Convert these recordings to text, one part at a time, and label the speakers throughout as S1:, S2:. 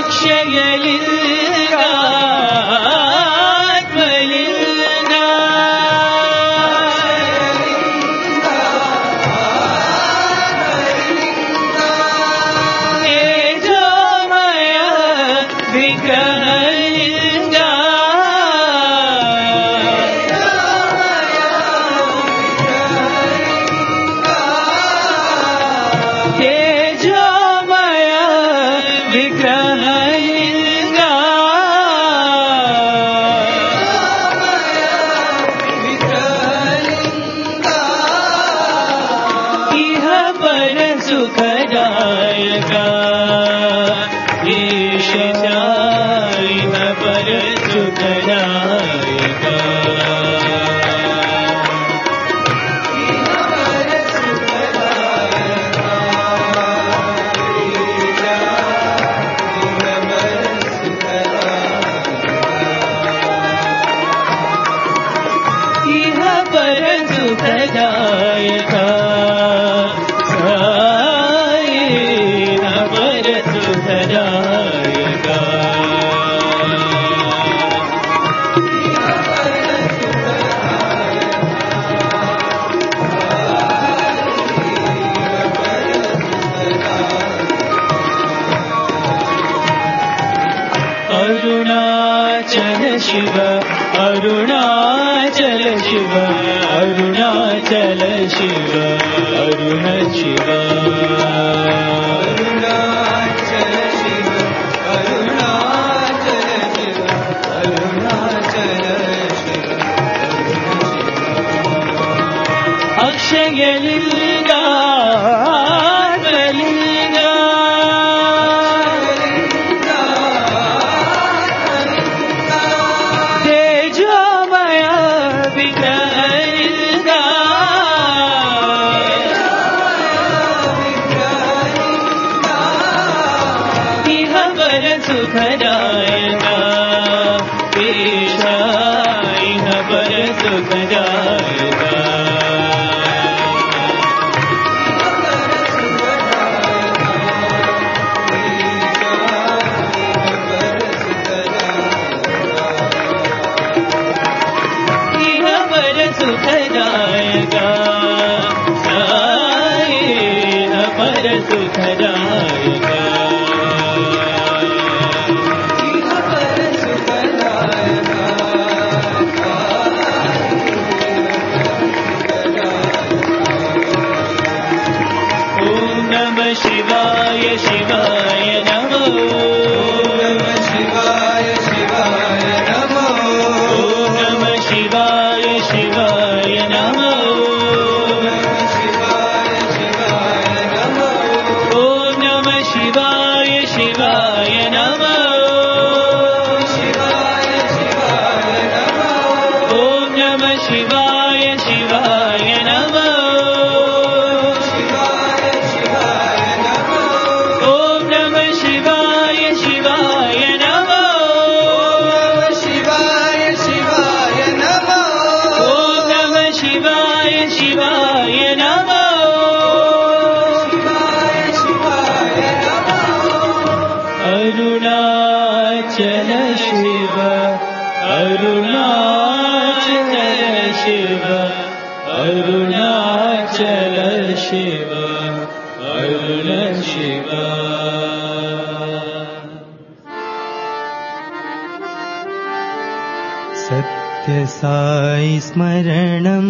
S1: साई स्मरणं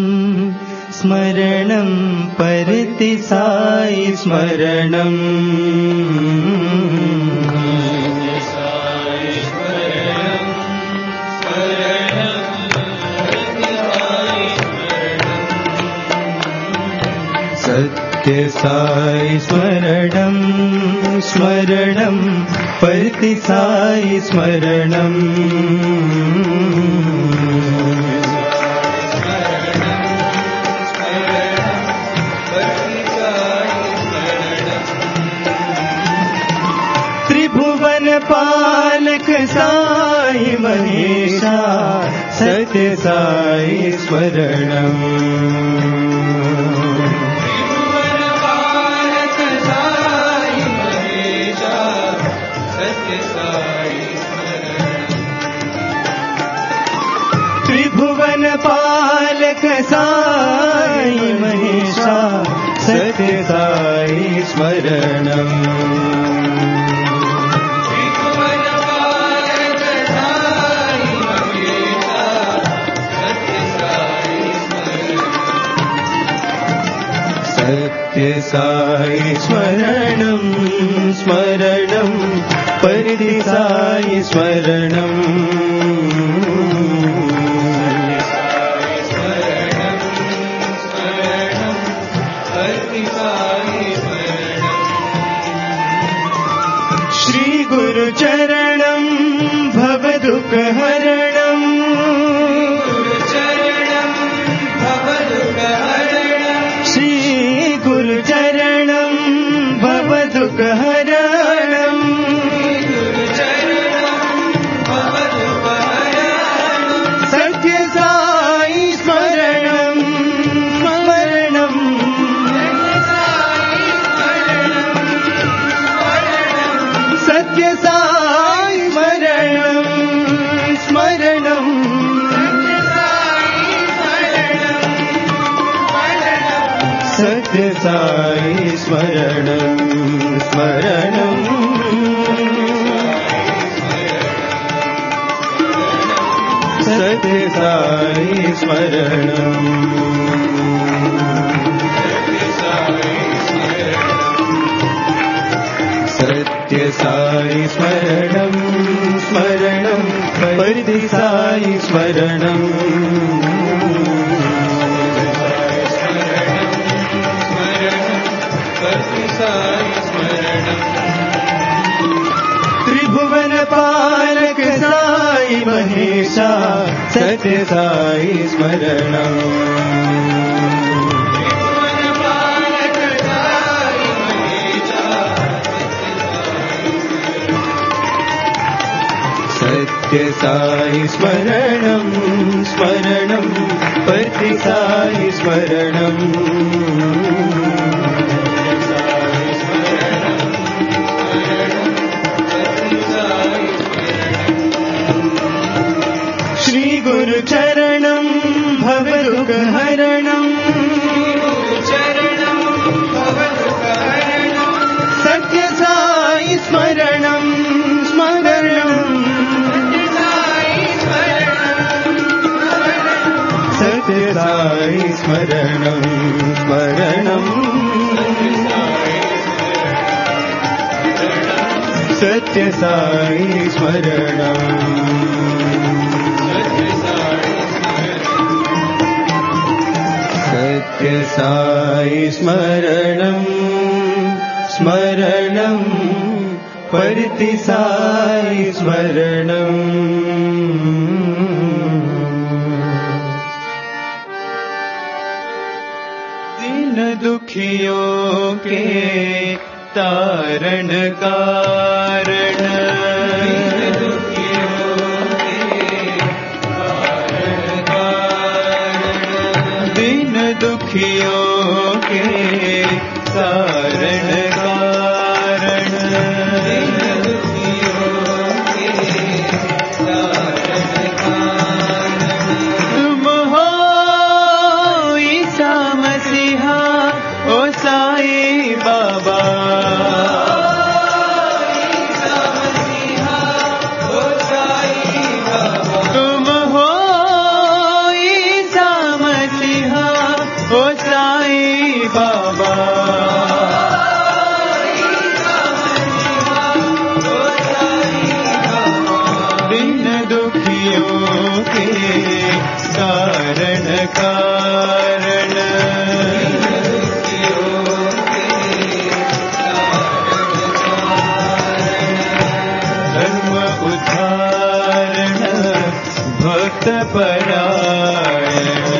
S1: स्मरणं परति साई स्मरणं सत्य साई स्मरणं स्मरणं परति साई स्मरणं पालक साई महेशा सत्य साई स्मरणं पालक साई महेशा सत्य साई पालक साई महेशा सत्य साई स्मरणम् सत्य साई स्मरणम् स्मरणम् परिधि साई स्मरणम् श्री गुरु चरणम् भव दुःख हरणम् श्री गुरु चरणम् भव दुःख हरणम् सत्य साई स्मरणम् स्मरणम् सत्य साई स्मरणम् स्मरणम् सत्य साई स्मरणम् स्मरणम् सत्य साई स्मरणम् सत्य साई स्मरणम् स्मरणम् परिधि साई स्मरणम् त्रिभुवन पालक साई महेशा सत्य साई स्मरणम् सत्य साई स्मरणम् स्मरणम् पति साई स्मरणम् श्री गुरु चरणम् भव दुःख हरणम् सत्य साई स्मरणम् स्मरणम् सत्य साई स्मरणम् स्मरणम् सत्य साई स्मरणम् सत्य साई स्मरणम् स्मरणम् परिति साई स्मरणम् दीन दुखियों के तारण कारण दीन दुखियों के तारण कारण तुम हो ईसा मसीहा ओ साई बाबा तुम हो ईसा मसीहा ओ साई बाबा दीन दुखियों के कारण कारण धर्म उद्धारण भक्त परायण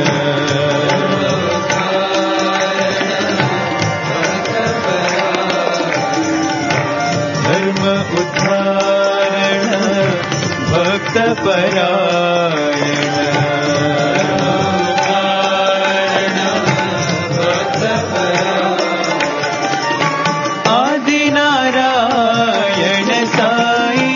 S1: धर्म उद्धारण भक्त परायण आदि नारायण साई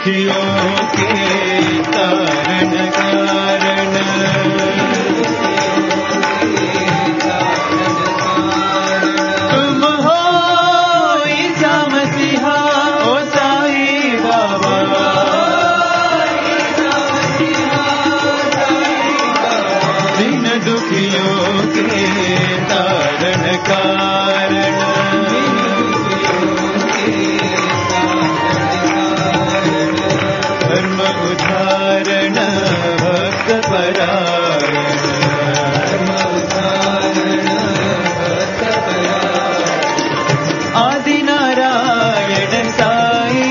S1: दुखियों के तारण कारण तुम हो ईसा मसीहा ओ साईं बाबा दीन दुखियों के तारण कारण धर्म उद्धारण भक्त परायण आदि नारायण साई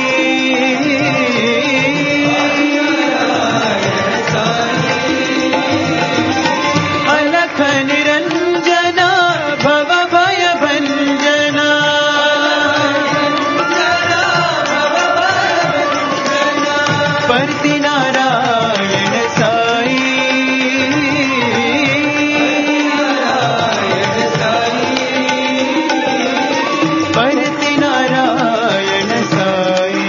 S1: अलख निरंजना भव भय भंजना परति नारायण साई परति नारायण साई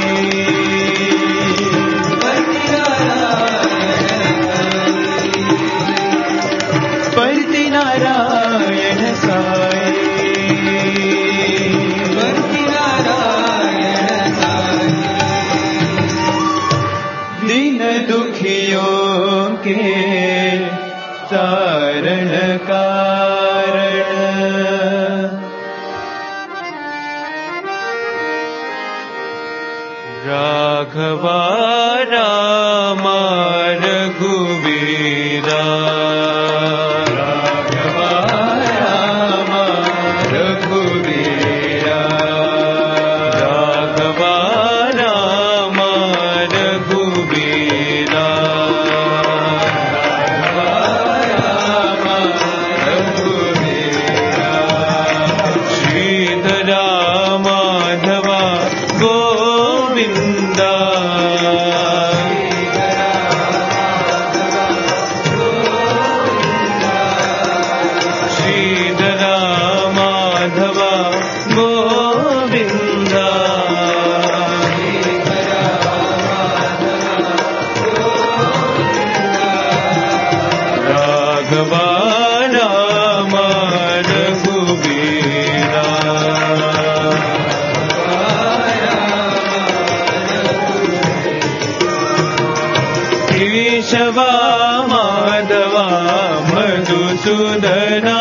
S1: परति नारायण साई दीन दुखियों के तारण कारण राघवा रामा रघुवीरा राघवा रामा रघुवीरा राघवा रामा रघुवीरा राघवा रामा रघुवीरा श्रीधरा माधवा गोविंदा श्रीधरा माधवा गोविंदा राघवा रामा रघुवीरा केशवा माधवा मधुसूदना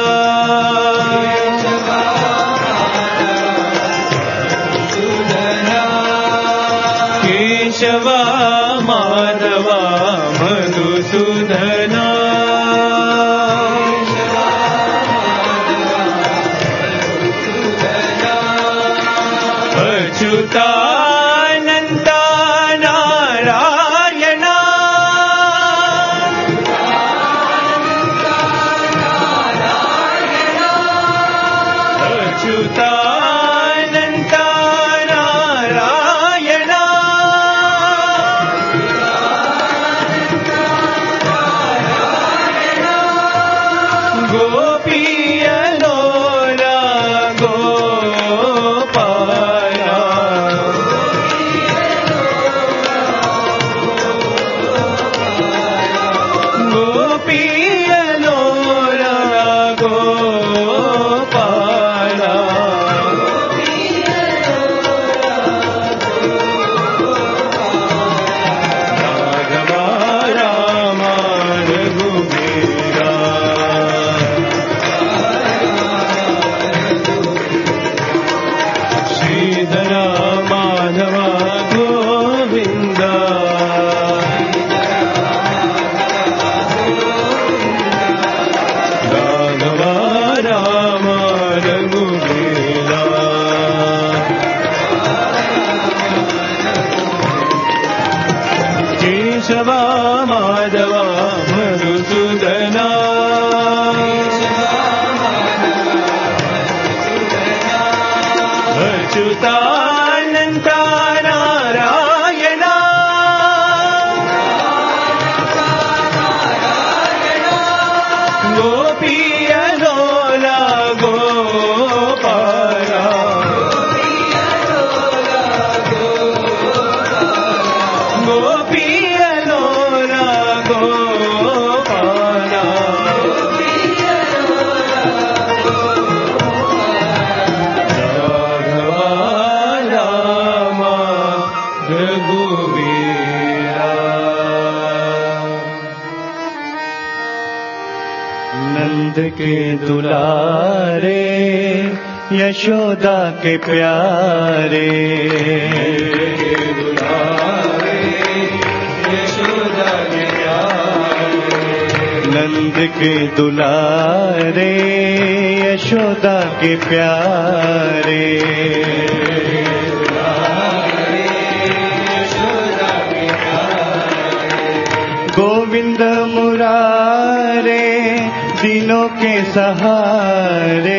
S1: केशवा माधवा मधुसूदना अच्युतानंता नारायण अच्युतानंता नारायण गोपीयलोला गोपाला गोपीयलोला गोपाला राघवा रामा रघुवीरा श्रीधरा माधवा गोविंदा राघवा रामा रघुवीरा केशवा माधवा मधुसूदना अच्युतानंता नारायण गोपीयलोला गोपाला नंद के दुलारे यशोदा के प्यारे, नंद के दुलारे यशोदा के प्यारे, गोविंद मुरारे दीनों के सहारे,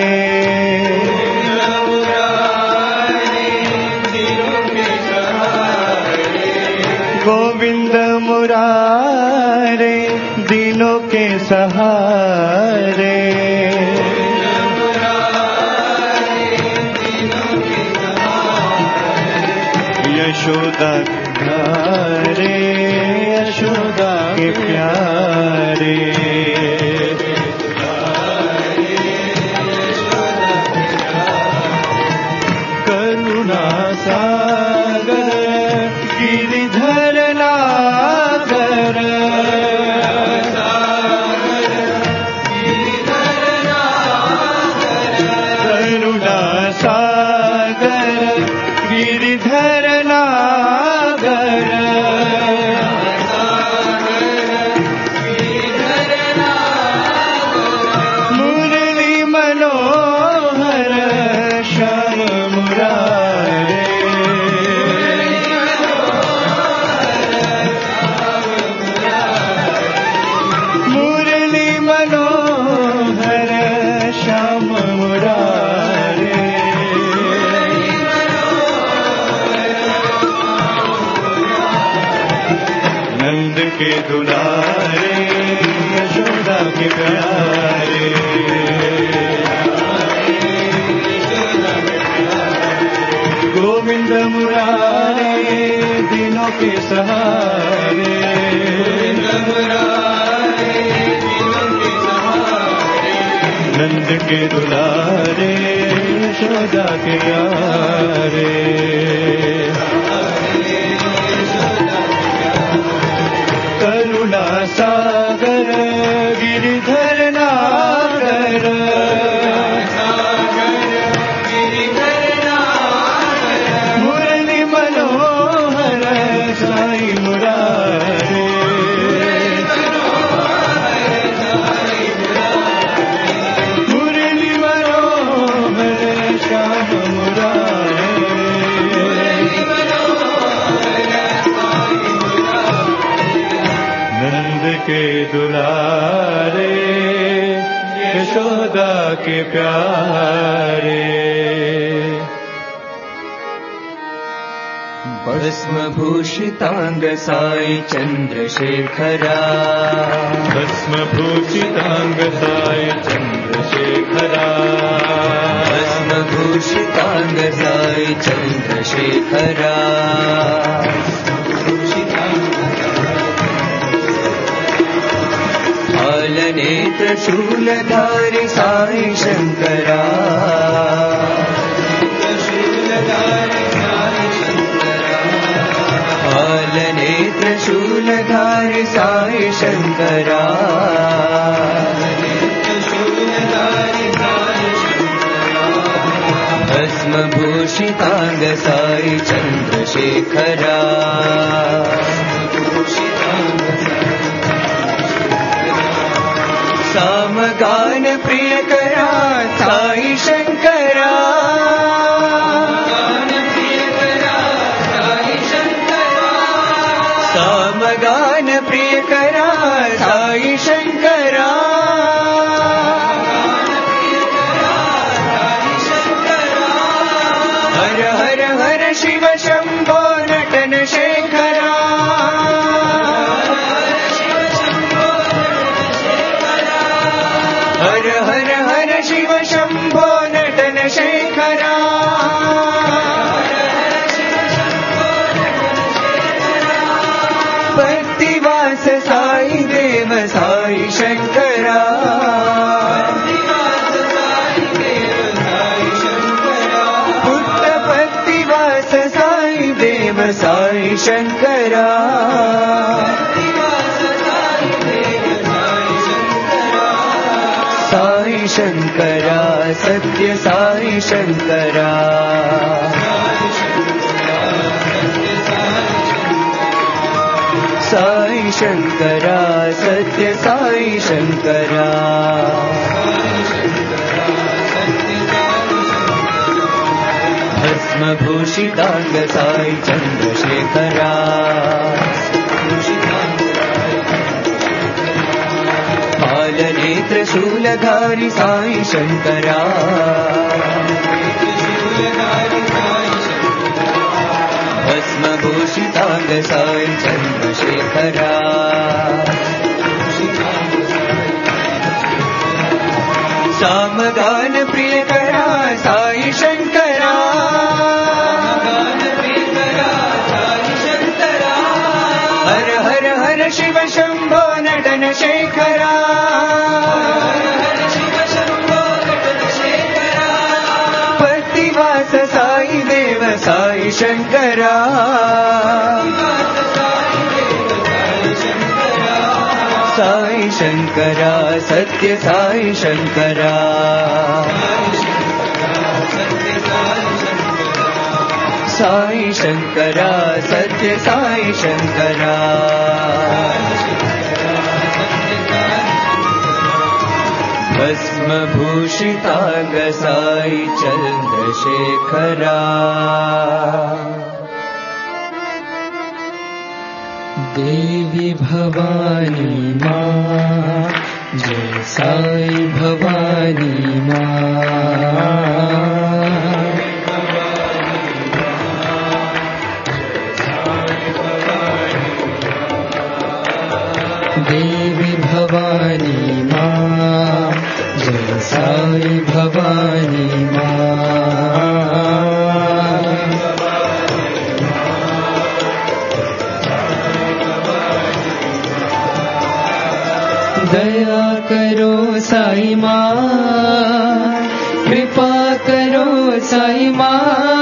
S1: गोविंद मुरारे दीनों के सहारे, यशोदा प्यारे यशोदा के प्यारे, करुणा सागर गिरिधर नागर, करुणा सागर गिरिधर नागर, मुरली मनोहर श्याम मुरारे, मुरली मनोहर श्याम मुरारे, नंद के दुलारे यशोदा के प्यारे, गोविंद मुरारे दीनों के सहारे, नंद के दुलारे यशोदा के प्यारे, करुणा सागर गिरिधर नागर, मुरली मनोहर साई मुरारे, मुरली मनोहर श्याम मुरारे, नंद के दुलारे यशोदा के प्यारे,
S2: भस्म भूषितांग साई चंद्रशेखरा,
S1: भस्म भूषितांग साई चंद्रशेखरा,
S2: भस्म भूषितांग साई चंद्रशेखरा, नेत्र शूलधारी साई शंकरा, नेत्र शूलधारी साई शंकरा, भस्म भूषितांग साई चंद्रशेखरा, सामगान प्रियकरा साई शंकरा, सामगान प्रियकरा साई शंकरा, हर हर हर शिव शंभो नटन शेखरा, हर हर हर शिव शंभो नटन शेखरा, भक्तिवास साई देव साई शंकरा, पुत्र भक्तिवास साई देव साई शंकरा, सत्य साई शंकरा साई शंकरा सत्य साई शंकरा भस्मभूषितांग साई चंद्रशेखरा पालनेत्र शूलधारी साई शंकरा भस्मभूषितांग साई चंद्रशेखरा सामगान प्रियकरा साई शंकरा हर हर हर शिव शंभो नटन शेखरा पतिवास साई देव साई शंकरा साई शंकरा सत्य साई शंकरा साई शंकरा सत्य साई शंकरा भस्मभूषितांग साई चंद्रशेखरा देवी भवानी माँ जय साई भवानी माँ देवी भवानी माँ जय साई भवानी माँ दया करो साई माँ कृपा करो साई माँ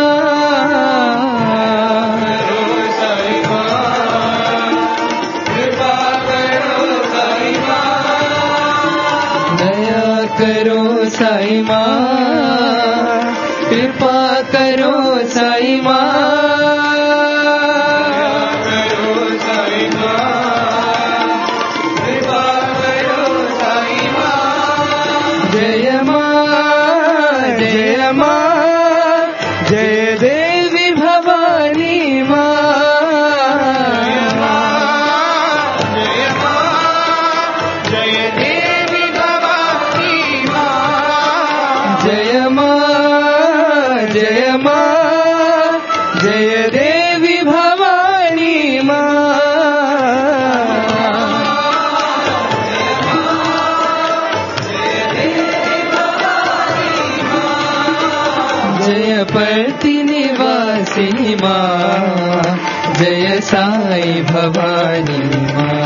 S2: करो साई माँ कृपा करो साई माँ कृपा करो साई माँ जय माँ जय माँ जय देवी भवानी माँ जय माँ जय देवी भवानी माँ जय पति निवासिनी माँ जय साई भवानी माँ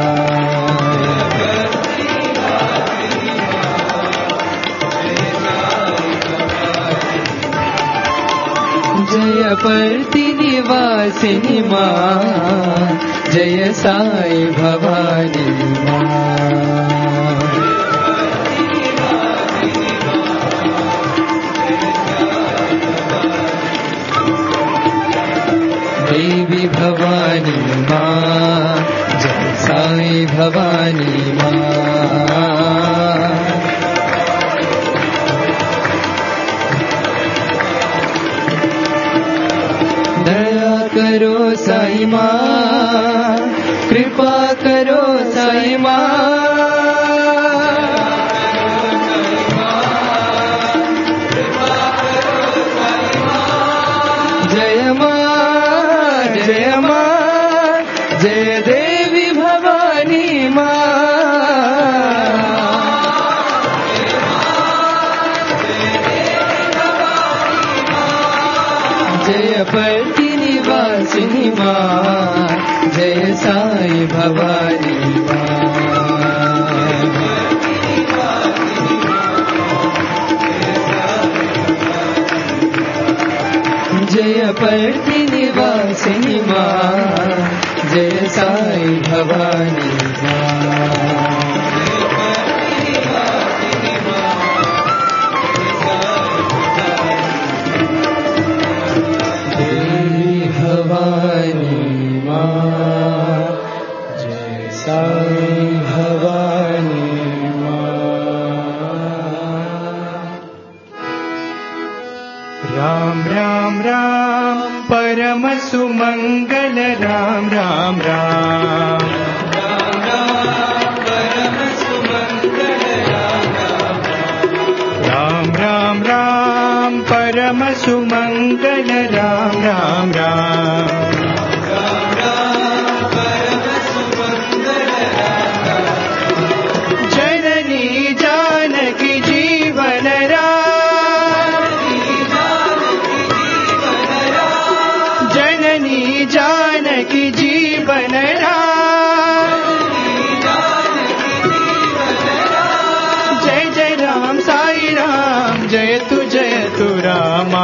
S2: जय पति निवासिनी माँ जय साई भवानी माँ देवी भवानी माँ जय साई भवानी माँ करो साई माँ कृपा करो साई माँ जय माँ जय माँ जय देवी भवानी माँ जय पति निवासिनी माँ जय साई भवानी माँ जय पति निवासिनी माँ जय साई भवानी माँ परम सुमंगल राम राम राम राम राम परम सुमंगल राम राम राम जननी जानकी जीवन राम जननी जानकी जीवन राम जय जय राम साई राम जय तु रामा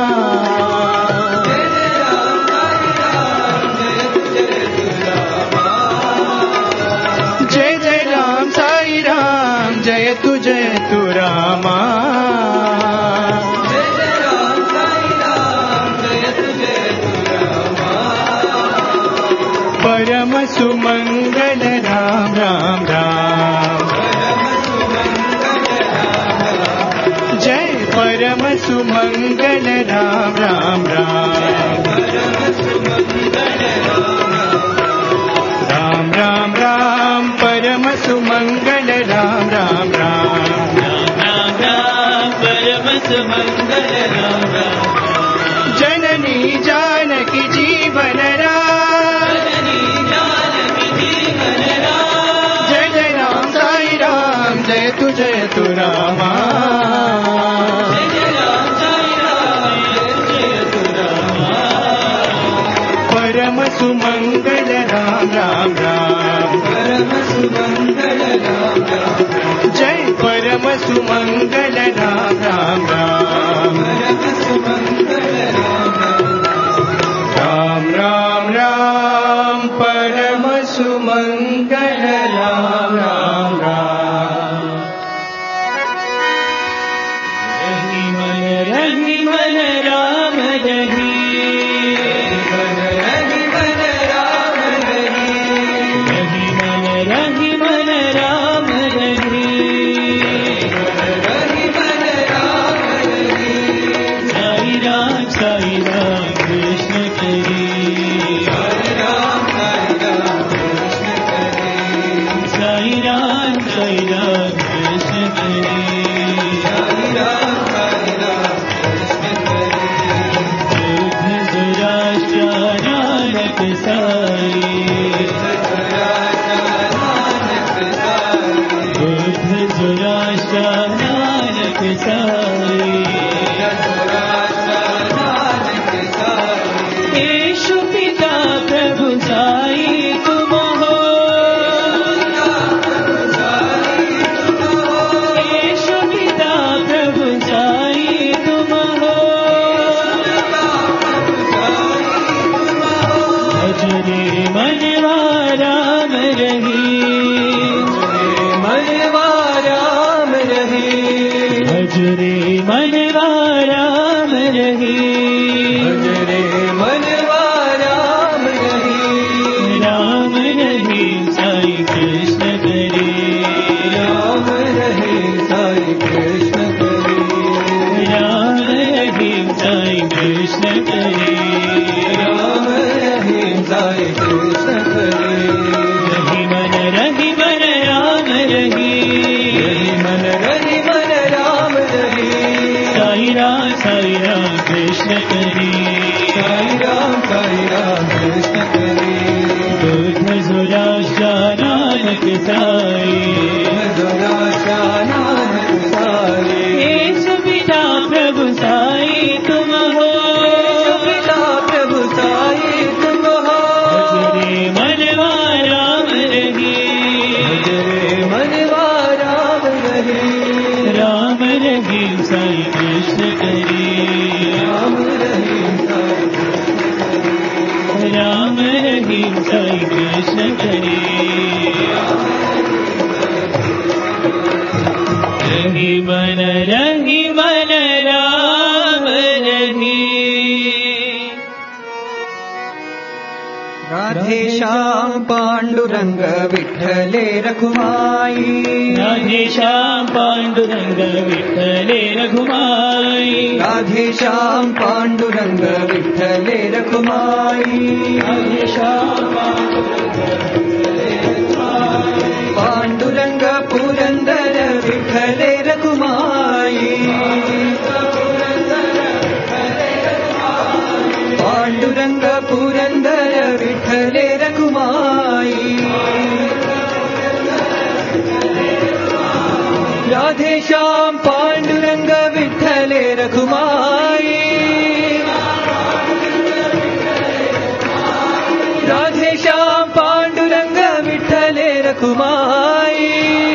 S2: जय जय राम साई राम जय तु रामा परम सुमंगल राम राम राम जय परम सुमंगल राम राम राम राम राम राम परम सुमंगल राम राम राम
S1: राम राम परम सुमंगल राम राम
S2: जननी जानकी जीवन राम जय जय राम साई राम जय तु रामा परम सुमंगल राम राम राम परम सुमंगल राम राम जय परम सुमंगल राम राम राम परम सुमंगल राम राम राम परम सुमंगल राम राम राम
S1: रही मन राम रही रही मन राम रही
S2: राधेश्याम पांडुरंग विठ्ठले रखुमाई,
S1: राधेश्याम पांडुरंग विठ्ठले रखुमाई,
S2: राधेश्याम पांडुरंग विठ्ठले रखुमाई,
S1: राधेश्याम
S2: पांडुरंग पुरंदर विठ्ठले रखुमाई, पांडुरंग पुरंदर विठ्ठले रखुमाई, राधेश्याम पांडुरंग विठ्ठले रखुमाई, राधेश्याम पांडुरंग विठ्ठले रखुमाई,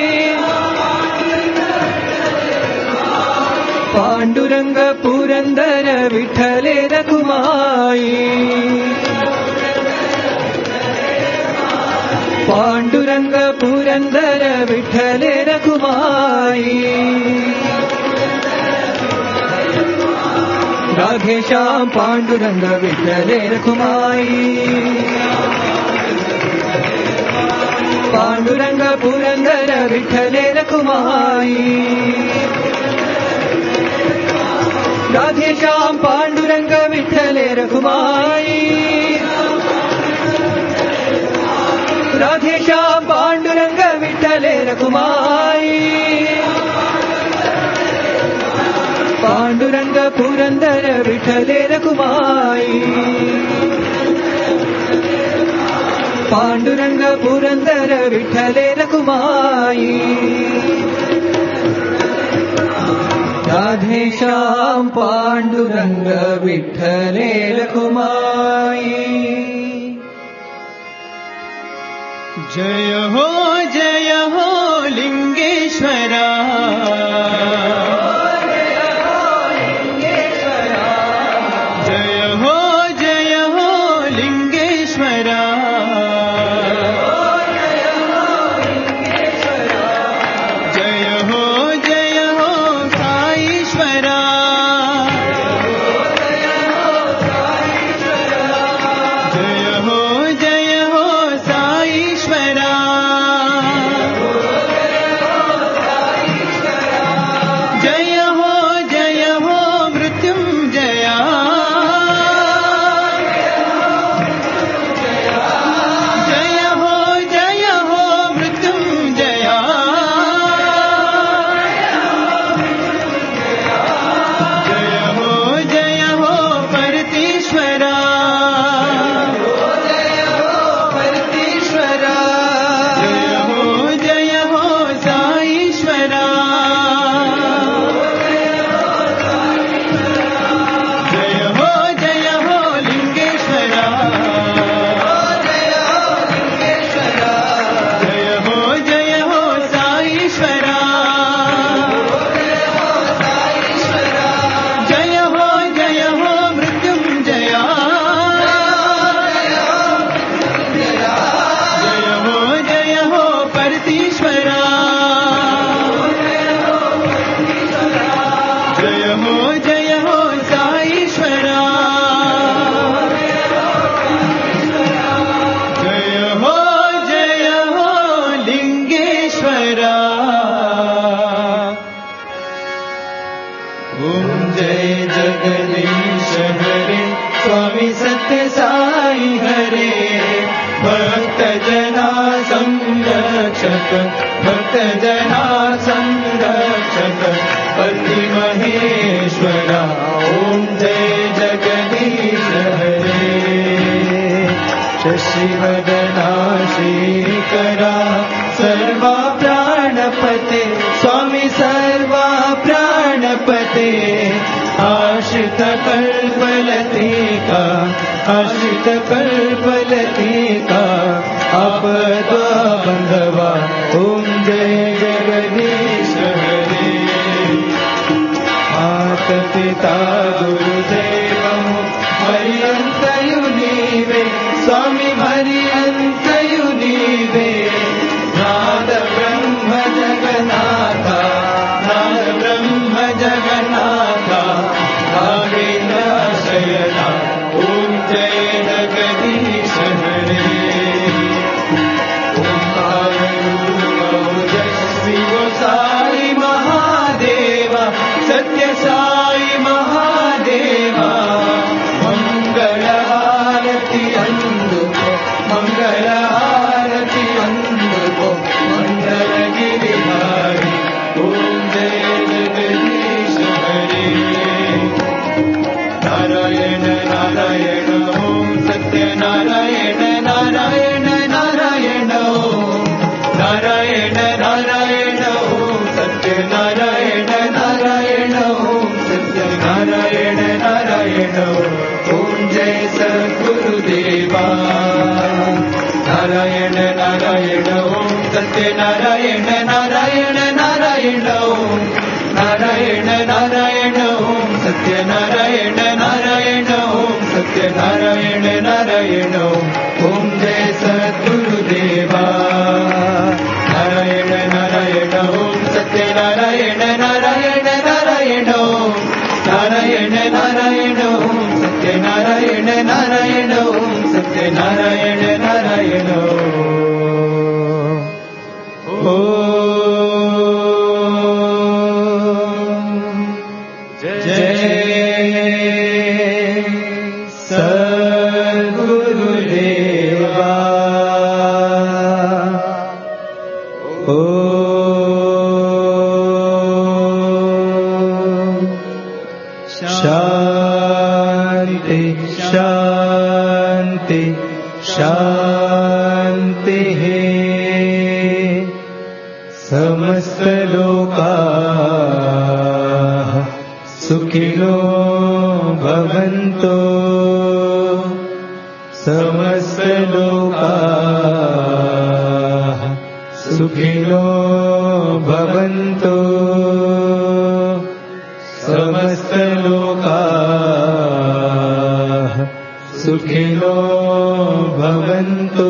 S2: पांडुरंग पुरंदर विठ्ठले रखुमाई, पांडुरंग पुरंदर विठ्ठले रखुमाई, राधेश्याम पांडुरंग विठ्ठले रखुमाई, पांडुरंग पुरंदर विठ्ठले रखुमाई, राधेश्याम पांडुरंग विठ्ठले रखुमाई, राधेश्याम पांडुरंग विठ्ठले रखुमाई, पांडुरंग पुरंदर विठ्ठले रखुमाई, पांडुरंग पुरंदर विठ्ठले रखुमाई, राधेश्याम पांडुरंग विठ्ठले रखुमाई।
S1: जय हो लिंगेश्वरा, जय हो लिंगेश्वरा, जय हो साईश्वरा, जय हो साईश्वरा, जय हो मृत्युंजया, जय हो मृत्युंजया, जय हो परतीश्वरा, जय हो साईश्वरा, जय हो लिंगेश्वरा, जय हो साईश्वरा, जय हो मृत्युंजया, जय हो परतीश्वरा, जय हो साईश्वरा, जय हो लिंगेश्वरा।
S2: ओम जय जगदीश हरे, स्वामी सत्य साई हरे, भक्त जना संरक्षक, भक्त जना संरक्षक, पति महेश्वरा। ओम जय जगदीश हरे, शशिवदना श्रीकरा, सर्वा प्राणपते, स्वामी सर्वा प्राणपते, आश्रित कल्पलतिका, आश्रित कल्पलतिका, आपदा बंधवा। ओम जय जगदीश हरे, मात पिता गुरुदेव हरिअंतयु नीवे, स्वामी हरिअंतयु नीवे, नाद ब्रह्म जगन्नाथा, नाद ब्रह्म जगन्नाथा, नागेन्द्र शयना। ओम जय जगदीश हरे, హారతి అందుకో మంగళ హారతి అందుకో మంగళ గిరిధారి ఓం జయ జగదీశ హరి నారాయణ నారాయణ ఓం సత్యనారాయణ నారాయణ నారాయణ ఓం నారాయణ నారాయణ ఓం సత్యనారాయణ నారాయణ ఓం సత్యనారాయణ నారాయణ ఓం జయ సద్గురుదేవా నారాయణ నారాయణ ఓం సత్యనారాయణ నారాయణ నారాయణ ఓం నారాయణ నారాయణ ఓం సత్యనారాయణ నారాయణ ఓం సత్యనారాయణ నారాయణ ఓం జయ సద్గురుదేవా నారాయణ నారాయణ ఓం సత్యనారాయణ నారాయణ నారాయణ ఓం నారాయణ నారాయణ ఓం సత్యనారాయణ నారాయణ ఓం సత్యనారాయణ నారాయణ शांति शांति शांति है समस्त लोकाः सुखिनो भवन्तु समस्त लोकाः सुखिनो भवन्तु समस्त लोकाः सुखिनो भवन्तु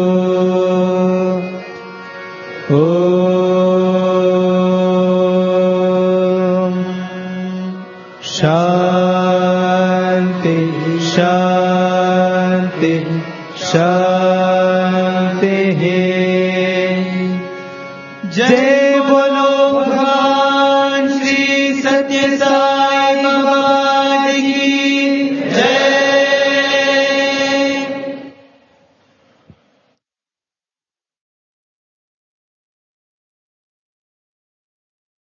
S2: ॐ शान्ति शान्ति शान्तिः जय बोलो भगवान श्री सत्य साई